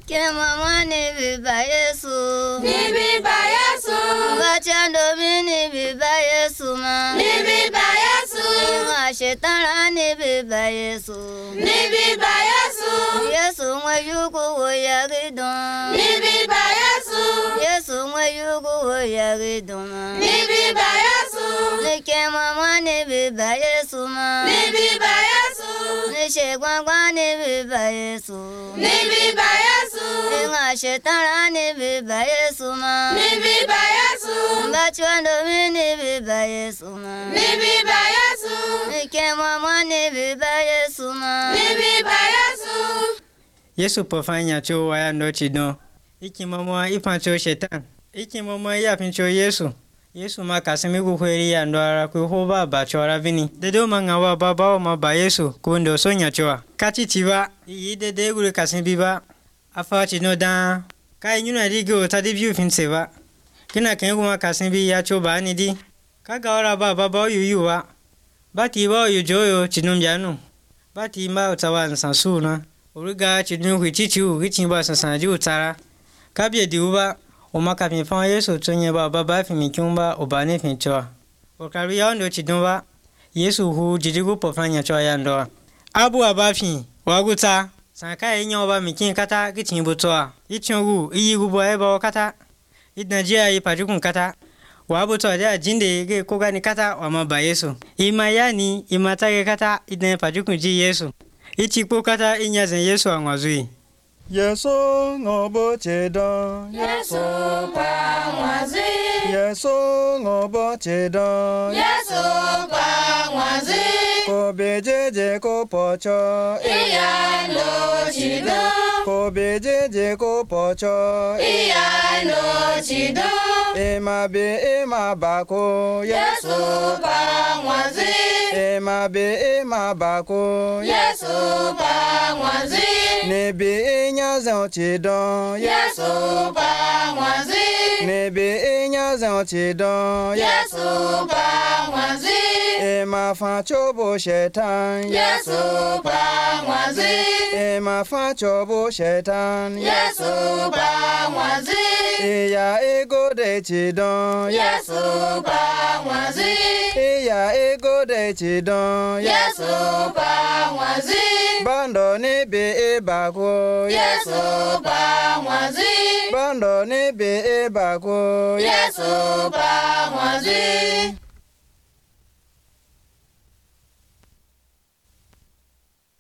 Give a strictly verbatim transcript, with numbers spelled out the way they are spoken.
Kema mani biba Yesu, Ni biba Yesu, Bachando bini biba Yesu ma, Ni biba Yesu, Inga shetana ni biba Yesu, Ni biba Yesu, Yesu mwa yuku woya gidon, Ni biba Yesu, Yesu mwa yuku woya gidon, Ni biba Yesu, Ni kema mani biba Yesu ma, Ni biba Yesu, Ni shegwangwa ni biba Yesu, Ni biba Yesu, Inga shetana ni biba Yesu ma, Ni biba Yesu, Bachando bini biba Yesu ma, Ni biba Yesu, Ni kema mani biba Yesu ma, Ni biba Yesu. Yesu pofanya cho waya ndo chido. Iki mama ipancho shetan. Iki mama ya pincho Yesu. Yesu ma kasimi kukweli ya ndwara kuhoba ba chora vini. Dedo mangawa baba o ma ba Yesu kundo sonya choa. Kati tiba yi dede gure kasimi ba. Afa chino dan. Kai nyuna digo tadi view finseba. Kina kengu ma kasimi ya cho ba ni di. Kaga ora ba baba yu yu wa. Bati ba yu joyo chinom janu. Bati ma utawa nsansu na. Uriga chidun huichichu richimba sansanju utara. Kabye diuba, omaka pinfan Yesu tonye ba baba fimikyumba obane finchoa. Okari yando chidunba, Yesu hu jidigu pofanya choa yandoa. Abu abafi, waguta, sanka enyo ba mikin kata kichimbu toa. Ichongu, iyigubo eba wakata. Idnajia ipajukun kata. Wabu toa dia jinde ge kogani kata wamaba Yesu. Ima yani, imatage kata idne pajukun ji Yesu. Ichikpo kata inyazen Yesu angwazui. Yesu ngobo chedo. Yesu pa mwazi, Yesu ngobo chedo. Yesu pa mwazi, Ko bejeje ko pocho. Iya ndo chido, Ko bejeje ko pocho. Iya ndo chido, Ema be ema bako. Yesu pa mwazi, Ema be ema bako. Yesu pa mwazi, Nebe enyazen chedo. Yesu pa mwazi, Nebe enyazen chedo. Yesu pa mwazi, Ema fan chobo shetan. Yesu pa mwazi, Ema fan chobo shetan. Yesu pa mwazi, Eya ego de chidon. Yesu pa mwazi, Eya ego de chidon. Yesu pa mwazi, Bando nebe ebako. Yesu pa mwazi, Bando nebe ebako. Yesu pa mwazi.